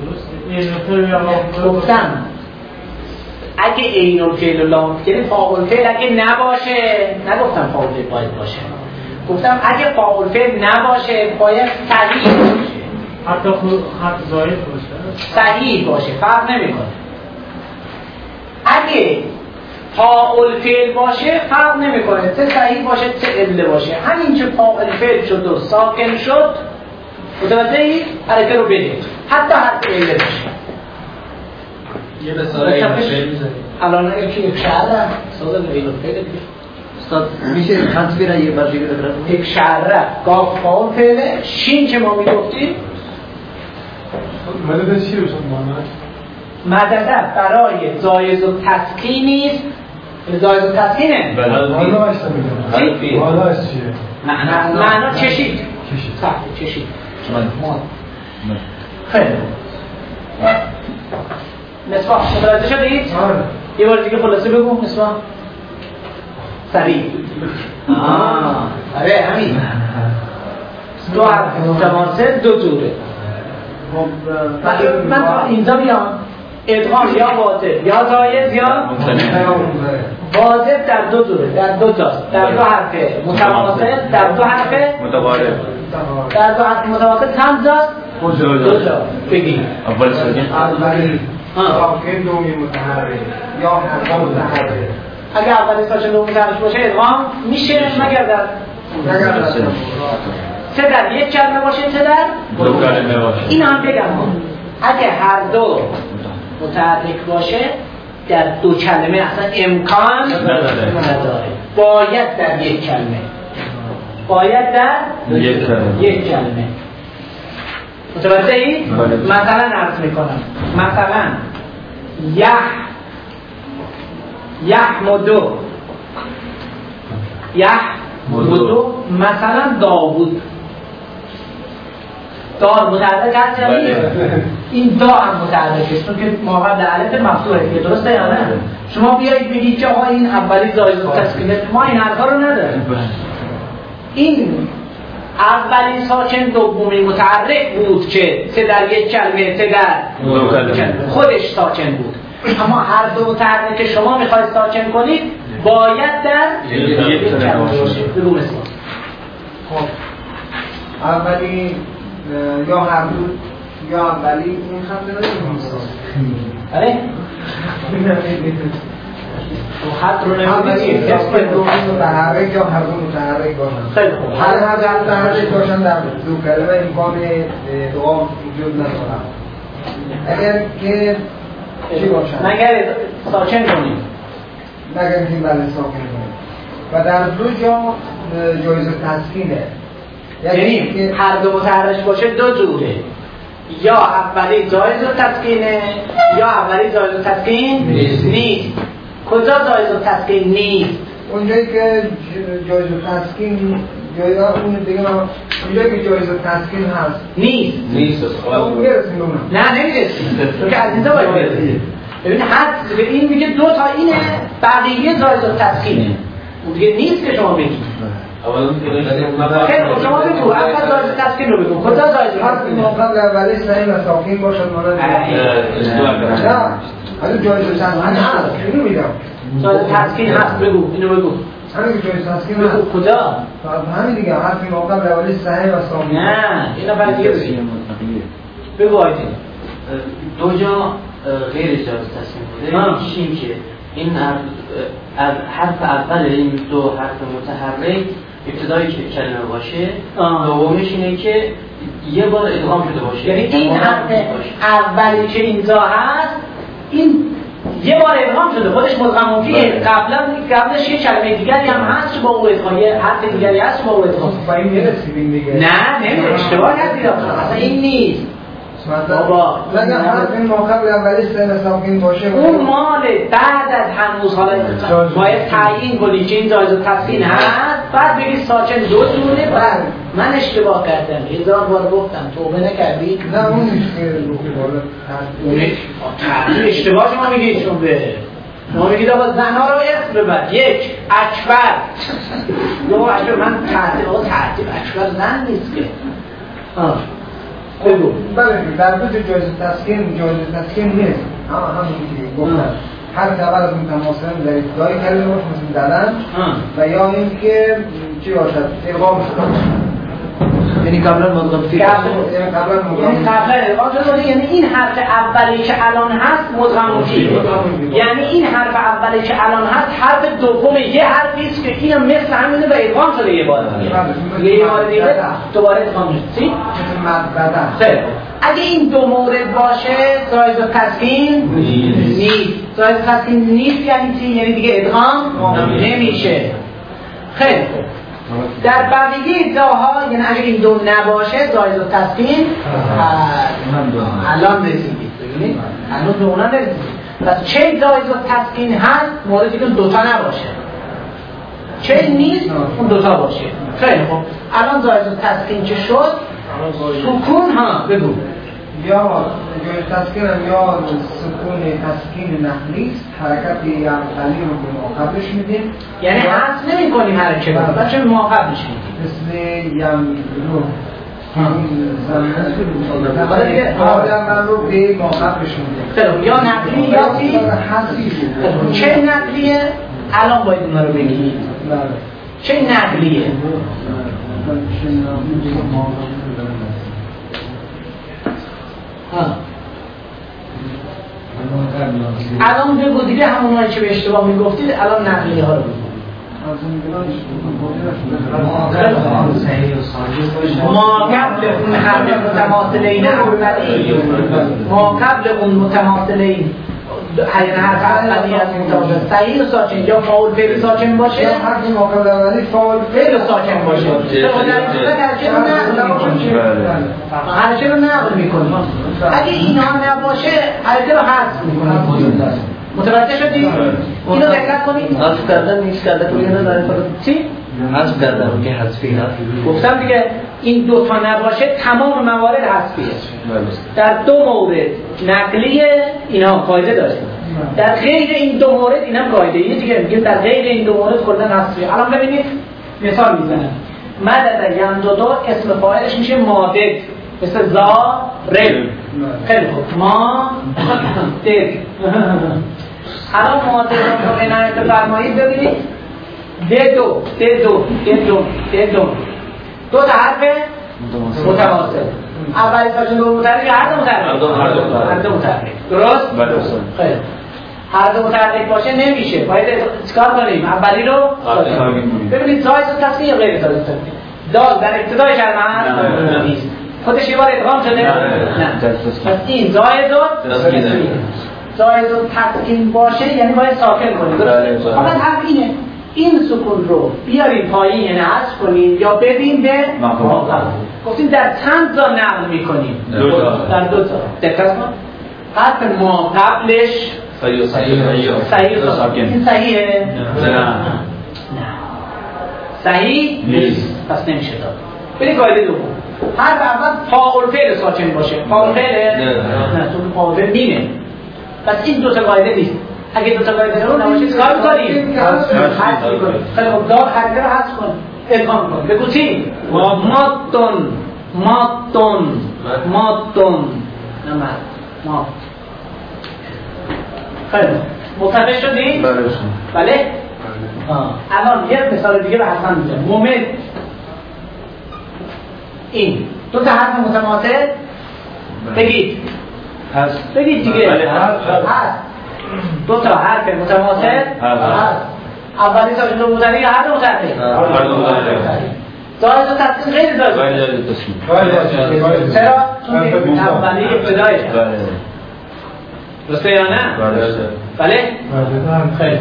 بشه، گفتم اگه عین الفعل و لام الفعل فاعل فعل اگه نباشه، نگفتم فاعل فعل باید باشه، گفتم اگه فاعل فعل نباشه باید صحیح باشه، حتی خط زائد باشه، صحیح باشه، فرق نمیکنه. اگه فاعل فعل باشه فرق نمیکنه، چه صحیح باشه چه عله باشه، همین که فاعل فعل شد و ساکن شد متوجهی؟ حرکت رو بده حتی حرف عله باشه. یه به سال این فعل میذاریم. الان اگه که یک شعره سال این فعل استاد میشه تنصیب را یه بار دیگه بگم؟ یک شعره قاف فاعل فعل شین که ما میگفتیم مدد چی رو معناش؟ مدد برای زایز و تسکینی است. زایز و تسکینه؟ حالا اشتا میگم حالا اشتا چیه؟ معنا چشید صح چشید خیلی مصباح متوجه شدید؟ یه بار دیگه خلاصه بگو مصباح سریع آره همین دو حرف متماثل دو جوره من تا اینجا بیام ادغام یا واجب یا جایز یا واجب در دو جوره در دو جاست در دو حرف متماثل در دو حرف متقارب در دو حرف متماثل چند جاست؟ دو جا بگیم اول ساکن اولی ساکن دومی متحرک یا حرف متحرک اگر اولی ساکن دومی متحرک باشه ادغام میشه مگر در سه در یک کلمه باشه چه در؟ دو کلمه باشه این هم بگم اگه هر دو متحرک باشه در دو کلمه اصلا امکان نداره باید در یک کلمه باید در یک کلمه متوجه اید؟ مثلا عرض میکنم مثلا یحمدو مثلا داوود دار متحرک هست یا نیست؟ این دا هم متحرک است چون که ما قبل الف مفتوحه دیگه درسته یا نه؟ شما بیایید بگید که آقا این اولی زایز و تسکینه ما این حرفا رو نداریم این اولی ساکن دومی متحرک بود که سه در یک کلمه سه در خودش ساکن بود اما هر دو متحرک که شما میخواید ساکن کنید باید در یک کلمه باشه بگو مثلا خب اولی یا هر دو یا اولی این هم نداریم آره؟ تو خط رو نمیدید اولی دومی متحرک یا هر دو متحرک باشن خیلی خوب هر دو متحرک باشن در دو کلمه امکان ادغام وجود ندارد اگر که چی باشن؟ مگر ساکن کنیم مگر که بله ساکن کنیم و در دو جا جایز تسکینه یعنی هر دو متحرک باشه دو جوره یا اولی جایز و تسکینه یا اولی جایز و تسکین نیست کجا جایز و تسکین نیست؟ اونجایی که جایز و تسکین اونجایی که جایز و تسکین هست نیست اون میرسیم اونم نه نمیرسیم چون که از اینجا باید میرسیم ببین حد این میگه دو تا اینه بقیه جایز و تسکینه اون دیگه نیست که شما بگید خیلی شما بگو اول جایز تسکین رو بگو کجا جایز هست موقع اولی صحیح و ساکین باشد مانند نه حالا جایز و تسکین هست اینو میدم جایز تسکین هست بگو اینو بگو همین که جایز تسکین هست کجا؟ همین دیگه حرفی موقع اولی صحیح و ساکین نه اینا برای دیگه بگو آیدین دو جا غیر جایز تسکین بوده یکیش این که این حرف اول این دو حرف متحرک ابتدایی که کلمه باشه دومیش اینه که یه بار ادغام شده باشه یعنی این حرف اولی که اینجا هست این یه بار ادغام شده خودش مدغم فیه قبلش یه کلمه دیگری هم هست با او ادغام یه حرف دیگری هست با او ادغام با این میرسیم دیگه نه نمیره اشتباه کردید اصلا این نیست بابا لگه حرف این موقع اولی سه ساکین باشه اون مال بعد از هنوز حالا باید تعیین کنی که این جایز و تسکین هست بعد بگی ساکن دو جوره بعد من اشتباه کردم 1000 بار گفتم توبه نکردی؟ نه اون نیست که تعیین اشتباه شما میگید چون به شما میگید آقا زنها رو اسم ببر یک اکبر یا اکبر من تعیین اکبر زن نیست که بگو بله در دو جایز تسکین نیست همون که گفتم هر اول از متماثل در ابتدای کلمه باشه مثل دلن و یا این که چی باشد ادغام شده یعنی قبلا مدغم فی قبلا ادغام شده یعنی این حرف اولی که الان هست مدغم فی یعنی این حرف اولی که الان هست حرف دوم یه حرفی است که اینم مثل همینه و ادغام شده یه بار دیگه یه بار دیگه دوباره ادغام شد مثل مدبدن خیلی اگه این دو مورد باشه زائد التسکین نیست. زائد التسکین نیست یعنی چی؟ یعنی دیگه ادغام نمیشه. خیلی خوب. در بقیه جاها یعنی اگه این دو نباشه زائد التسکین الان رسیدید. ببینید هنوز به اونا نرسیدید. پس چه زائد التسکین هست موردی که دوتا نباشه، چه نیست اون دوتا باشه. خیلی خوب. الان زائد التسکین که شد سکون ها بگو یا جای تسکین یا سکون تسکین نقلی است، حرکت یعقلی رو به ما قبلش میدیم، یعنی حذف نمی کنیم حرکت رو بچه ما قبلش میدیم مثل یملو زمین رو به ما قبلش میدیم. یا نقلی یا چی؟ چه نقلیه؟ الان باید اونا رو بگید. چه نقلیه؟ الان بگو دیگه همونایی که به اشتباه میگفتید الان نقلیه ها رو بگو. ما قبل اون حرف متماثلین اولی، ما قبل اون متماثلین حیث حرف اولی از متماثل صحیح و ساکن یا فاعل فعل ساکن باشه یا حرف مقابل اولی فاعل فعل ساکن باشه حرکت رو نقل میکنیم. اگه اینا نباشه حرکت رو حذف میکنیم. متوجه شدی؟ اینو دقت کنید. حذف کردن نیست کرده توی اینا داره چی؟ حذف کردن که حذفی هست. گفتم دیگه این دو تا نباشه تمام موارد حذفیه. در دو مورد نقلیه اینا قاعده داره. در غیر این دو مورد اینم قاعده. یه دیگه میگیم در غیر این دو مورد کلا حذفیه. الان ببینید مثال میزنم. مدد یمددو اسم فاعلش میشه مادد، مثل ضارب. خیلی خوب. ما دد. الان مادد رو عنایت فرمایید ببینید. دو تا حرف متواصل. اولی ساکن دو متحرک هر دو متحرک. درست؟ خیلی. هر دو متحرک باشه نمیشه. باید چیکار کنیم؟ اولی رو ببینید زائد التسکین یا غیر زائد التسکین. دال در ابتدای کلمه هست نیست. خودش یه بار ادغام شده؟ نه. پس این زائد التسکین. زائد التسکین باشه یعنی باید ساکن کنیم. فقط حرف اینه. این سکون رو بیاریم پایین یعنی حذف کنیم یا بدیم به ما قبل. گفتیم در چند تا نقل میکنیم؟ در دو تا. دقت کن. حرف ما قبلش صحیح این صحیحه؟ نه. صحیح نیست. پس نمیشه داد. بریم قاعده دوم. حرف اول فاعل فعل ساکن باشه. فاعل فعل؟ نه. تو فاعل فعل مینه. پس این دو تا قاعده نیست. اگه دو تا قاعده رو نباشه چیکار کنیم؟ حذف کنیم. خیلی خوب داد حرف رو حذف کن. ادغام کن. بگو چی؟ ماتون نه ما. خیلی متوجه شدی؟ بله. الان یه مثال دیگه به حسن میزنم. مومد این دو تا حرف متماثل بگید. بگید دیگه. هست. دو تا حرف متماثل هست. اولی ساکن دو متحرک یا هر دو متحرک؟ زائد التسکین غیر زائد التسکین. چرا؟ چون اولی ابتدایش هست. درسته یا نه؟ بله؟ خیلی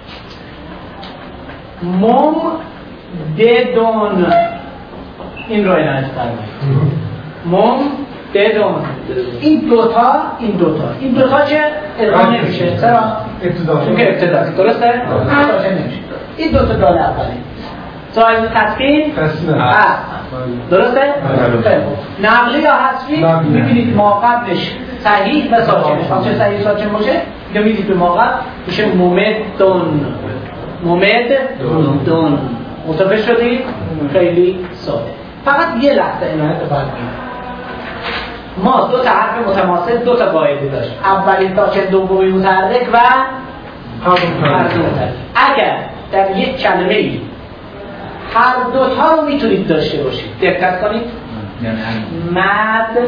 ممددون این رو عنایت فرمایید. ممددون این دوتا چه؟ ادغام نمیشه. چرا؟ چون که ابتداست. درسته؟ نمیشه. این دوتا داله اولی زائد التسکین هست. درسته؟ خیلی خوب. نقلی یا حذفی میبینید ما قبلش صحیح و ساکن. چه صحیح ساکن باشه یا میدید به ما قبل میشه ممدون. متوجه شدید؟ خیلی ساده. فقط یه لحظه عنایت فرمایید. ما دو تا حرف متماثل دو تا قاعده داشت. اولی ساکن دومی متحرک و هر دو متحرک. اگر در یک کلمه‌ای هر دو تا رو میتونید داشته باشید. دقت کنید. مد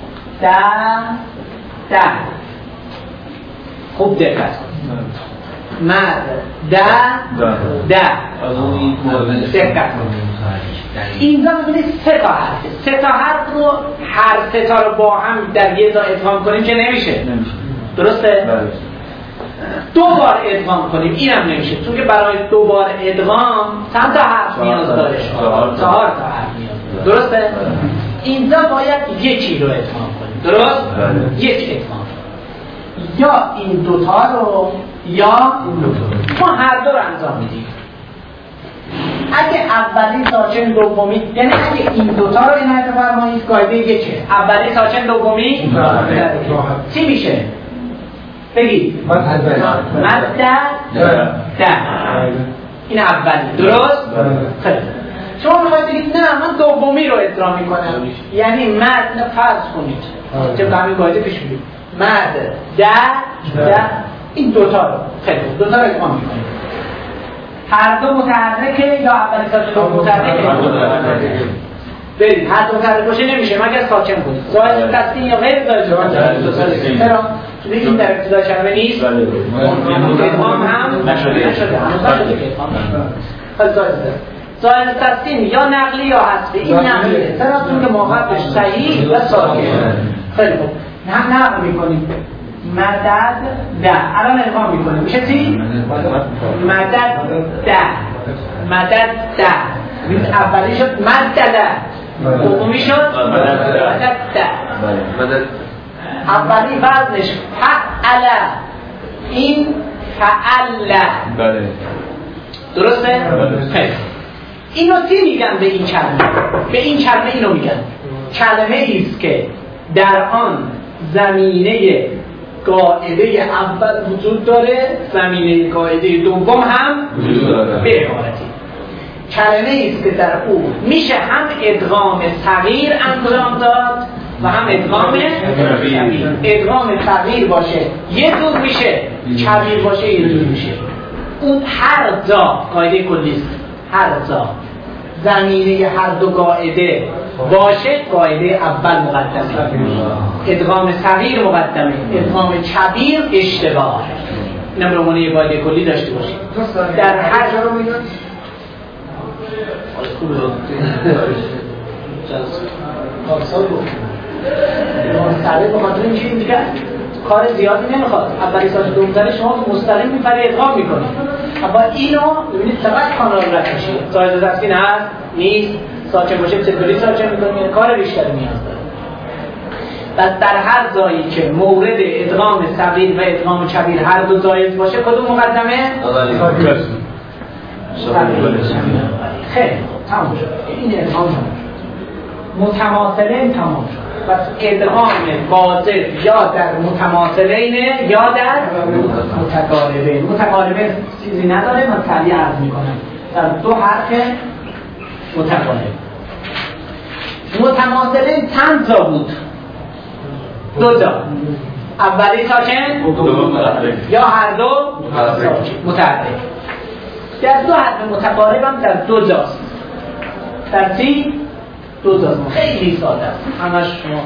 در خوب دقت کنید. مد ده دقت اینجا میبینید سه تا حرف رو هر سه تا رو با هم در یه جا ادغام کنیم که نمیشه. درسته؟ دو بار ادغام کنیم اینم نمیشه، چون که برای دو بار ادغام چند تا حرف نیاز داره؟ 4 تا حرف نیاز داره. درسته؟ اینجا باید یکی رو ادغام کنیم. درست؟ یک ادغام، یا این دوتا رو یا ما هر دو رو انجام میدیم. اگه اولی ساکن دومی، یعنی اگه این دوتا رو عنایت فرمایید قاعده یکه، اولی ساکن دومی چی میشه؟ بگید مد ده، این اولی. درست؟ خیلی شما میخواید بگید نه من دومی رو ادغام میکنم، یعنی مد فرض کنید چه همین قاعده پیش میدید مد ده این دوتا رو خیلی دوتا رو ادغام میکنید. هر دو متحرکه یا اولی ساکن دو متحرکه؟ برید هر دو متحرک باشه نمیشه مگر ساکن کنید. زائد تصدیق یا غیر زائد؟ چرا؟ چون این در ابتدای کلمه نیست، ادغام هم نشده. زائد تصدیق یا نقلی یا حذفی. این نقلیه، چرا؟ چون که موقعش صحیح و ساکن. خیلی خوب نقل میکنیم مدد ده، الان ادغام میکنیم میشه چی؟ مدد ده اولی شد مدده، دومی شد مدد ده. اولی وزنش فعله، این فعله. درسته؟ خیلی اینو چی میگن به این کلمه؟ به این کلمه اینو میگن کلمه ایست که در آن زمینه قاعده اول وجود داره، زمینه قاعده دوم هم به عبارتی. کلمه ایست که در او میشه هم ادغام صغیر انجام داد و هم ادغام کبیر. ادغام صغیر باشه یه جور میشه، کبیر باشه یه جور میشه. اون هر جا قاعده کلیست، هر جا زمینه هر دو قاعده باشه قاعده اول مقدمه، ادغام صغیر مقدمه، ادغام کبیر اشتباه. اینم رو منه یه قاعده کلی داشته باشید. در هر جا رو میدونید مستقل بخاطر این چیزی دیگه کار زیادی نمیخواد. اولی ساعت دومتره شما مستقل میپره ادغام میکنید. اما اینو ببینید چقدر کانال رد میشه. زائد تصدیق هست نیست، ساکن باشه چطوری ساکن میکنید، کار بیشتری نیاز داره. پس در هر جایی که مورد ادغام صغیر و ادغام کبیر هر دو جایز باشه کدوم مقدمه؟ خیلی تمام شد. این ادغام متماثلین تمام شد. پس ادغام واضح یا در متماثلین یا در متقاربین. متقاربین چیزی نداره، من تعلیه عرض میکنم در دو حرف متقارب. متماثلین چند جا بود؟ دو جا. اولی ساکن یا هر دو متحرک. در دو حرف متقارب هم در دو جاست. در چی؟ دو جاست. خیلی ساده است، همش شما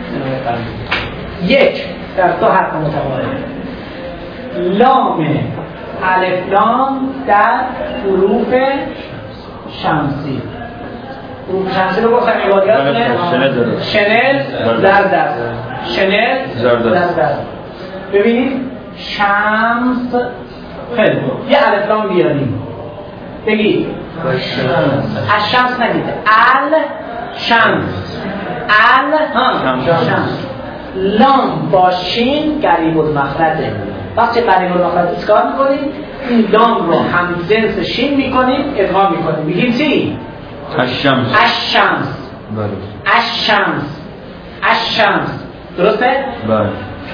یک در دو حرف متقارب. لام الف لام در حروف شمسی. حروف شمسی رو گفتم عبادیاتونه شنل زرد، شنل زرد. ببینید شمس. خیلی یه الف لام بیاریم بگید از شمس نگید ال شمس، ال شمس. لام با شین قریب المخرجه. وقتی قریب المخرج اسکار میکنید این لام رو هم جنس شین میکنید ادغام میکنید بگید چی؟ الشمس. الشمس. الشمس. الشمس. درسته؟ بله.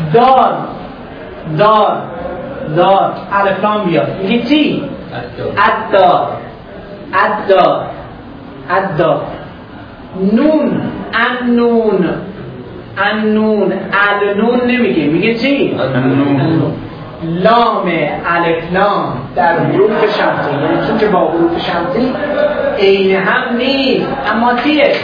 دار الف لام بیاد میگید چی؟ الدار. نون النون نمیگه، میگه چی؟ النون. لام الف لام در حروف شمسی، یعنی چون که با حروف شمسی عین هم نیست اما چیه؟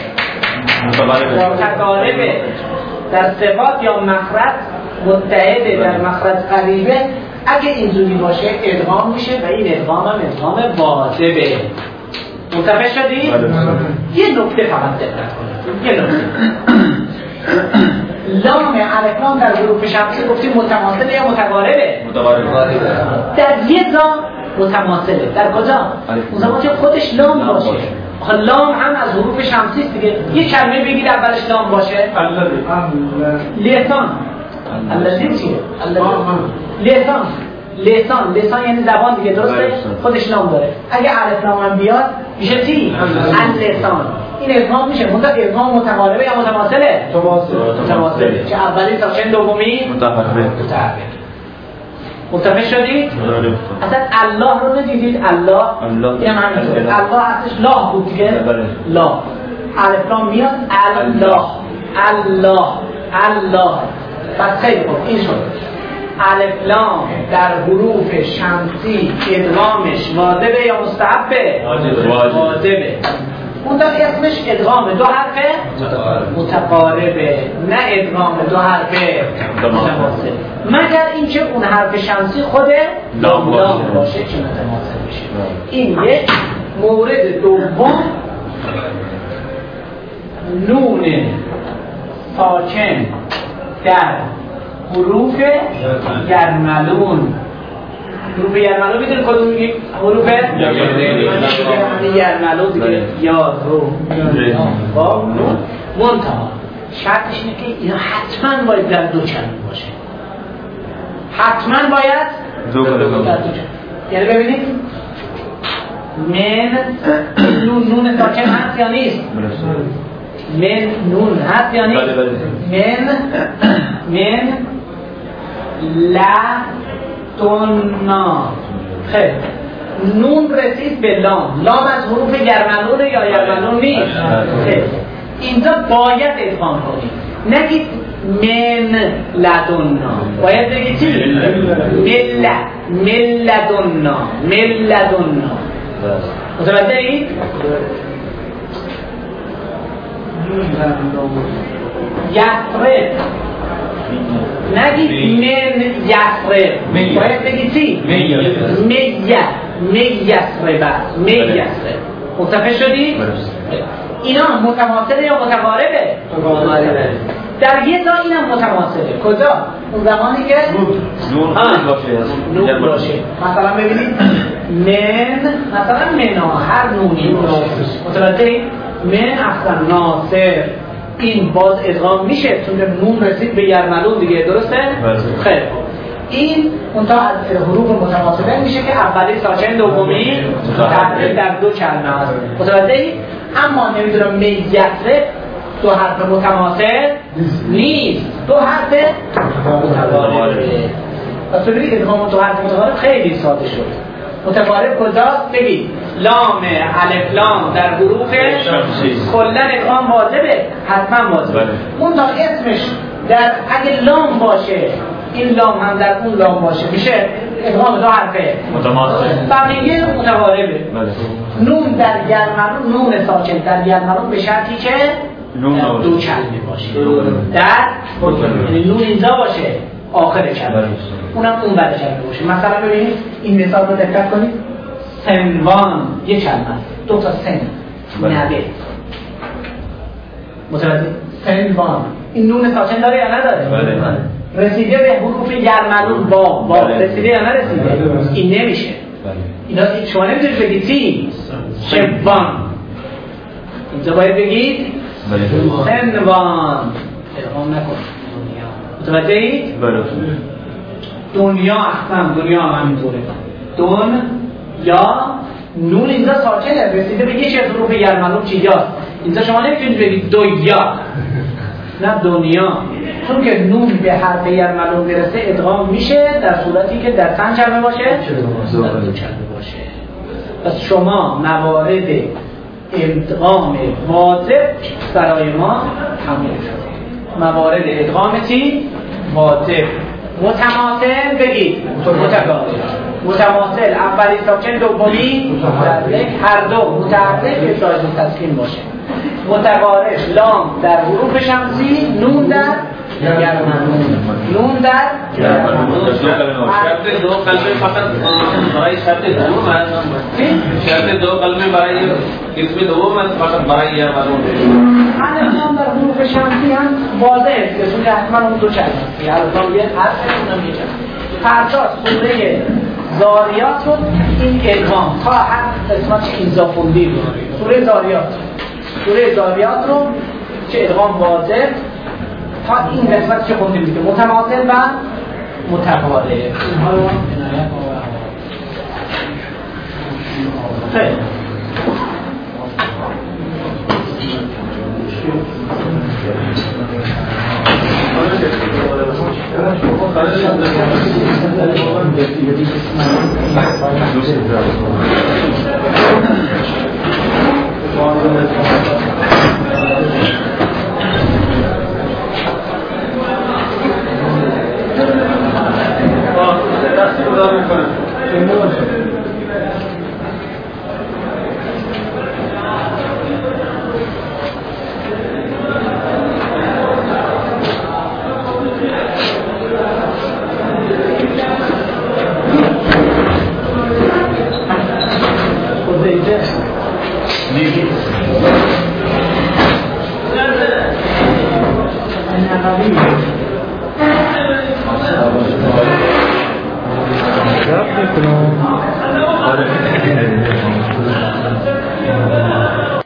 متقاربه. در صفات یا مخرج متحده، در مخرج قریبه اگه اینجوری باشه ادغام میشه و این ادغام هم ادغام واجبه. متوجه شدی؟ یه نکته فقط دقت کنید. یه نکته. لام الفلام در حروف شمسی گفتیم متماثله یا متقاربه؟ متقاربه. در یه جا متماثله. در کجا؟ اون زمان که خودش لام باشه. لام هم از حروف شمسی است دیگه. یه کلمه بگید اولش لام باشه. لسان. الذی چیه؟ لسان یعنی زبان دیگه، درسته؟ خودش لام داره. اگه الف لام هم بیاد میشه چی؟ اللسان. این ادغام میشه. منتها ادغام متقاربه یا متماثله؟ متماثله. چه اولی تا چه دومی؟ متقاربه. متفق شدید؟ اصلا الله رو ندیدید؟ الله یه معنی داره. الله اصلش لاه بود دیگه؟ لاه. الف لام میاد الله. پس خیلی خوب این شد. الف لام در حروف شمسی ادغامش واجبه یا مستحبه؟ واجبه. اون در اسمش ادغام دو حرفه متقاربه، نه ادغام دو حرفه متماثل، مگر اینکه اون حرف شمسی خود لام باشه که متماثل بشه. این یک مورد. دوم نون ساکن در حروف یرملون. حروف یرملون میدونی کدوم حروف؟ یرملون دیگه. یا رو با نون. منتها شرطش اینه که اینا حتما باید در دو کلمه باشه. حتما باید در دو کلمه. یعنی ببینید من نون ساکن هست یا نیست؟ من نون هست یا نیست؟ من لدنا. خیلی نون رسید به لام. لام از حروف یرملون یا یرملون نیست؟ خیلی اینجا باید ادغام کنید. نگید من لدنا، باید بگید چی؟ ملدنا. متوجه اید؟ یسرب نگید من یسرب، باید بگید چی؟ میسرب. متفق شدید؟ اینا متماثله یا متقاربه؟ در یه جا اینم متماثله. کجا؟ اون زمانی که نون باشه. مثلا ببینید مثلا منا، هر نونی متوجه من اصلا ناصر، این باز ادغام میشه چون نون رسید به یرملون دیگه، درسته؟ خیلی این اونتا از حروف متماثله میشه که اولی ساکن دومی متحرک در دو کلمه هست. متوجه؟ اما نمیدونم میسره دو حرف متماثل نیست، دو حرف متقاربه. پس ببینید ادغام دو حرف متقارب خیلی ساده شد. متقارب کجاست؟ بگید لام الف لام در حروف کلا ادغام واجبه، حتما واجبه. اون تا اسمش در اگه لام باشه، این لام هم در اون لام باشه، میشه ادغام دو حرفه متماثل. بقیه متقاربه. نون در یرملون، نون ساکن در یرملون به شرطی که دو کلمه باشه. در نون اینجا باشه آخر کلمه، اونم اون بعد کلمه باشه. مثلا ببینید این مثال رو دقت کنید. سنوان یک کلمه، دو تا سن، نبه. متوجه؟ سنوان این نون ساکن داره یا نداره؟ رسیده به حروف یرملون با رسیده یا نرسیده؟ این نمیشه. اینا شما نمیتونید بگید چی؟ شبان. اینجا باید بگید سنوان. ادغام نکن. متوجه اید؟ دنیا احسن، دنیا هم همینطوره. دون یا نون اینجا ساکنه، رسیده به یه چیز حروف یرملون چیزاست. اینجا شما نمیتونید بگید دویا، نه دنیا، چون که نون به حرف یرملون برسه ادغام میشه در صورتی که در چند کلمه باشه؟ در دو کلمه باشه. پس شما موارد ادغام واجب برای ما تموم شد. موارد ادغام چی؟ واجب. متماثل بگید متماثل اولی ساکن دومی متحرک، هر دو متحرک به صاحب تسکین باشه. متقارب لام در حروف شمسی، نون در گرمنون نون در گرمنون شرط دو کلمه فقط برای شرط دوم شرط دو کلمه برای اسم دوم فقط برای گرمنون الان در حروف شمسی هم واضحه که حتما اون دو کلمه الان یه حرف اونم میگم فردا سوره زاریات رو این ادغام تا هر قسمت ایزافوندی سوره زاریات رو که ادغام واضح تا این قسمت که خوندیم دیگه متماثل و متقارب اینها رو عنایت خیلی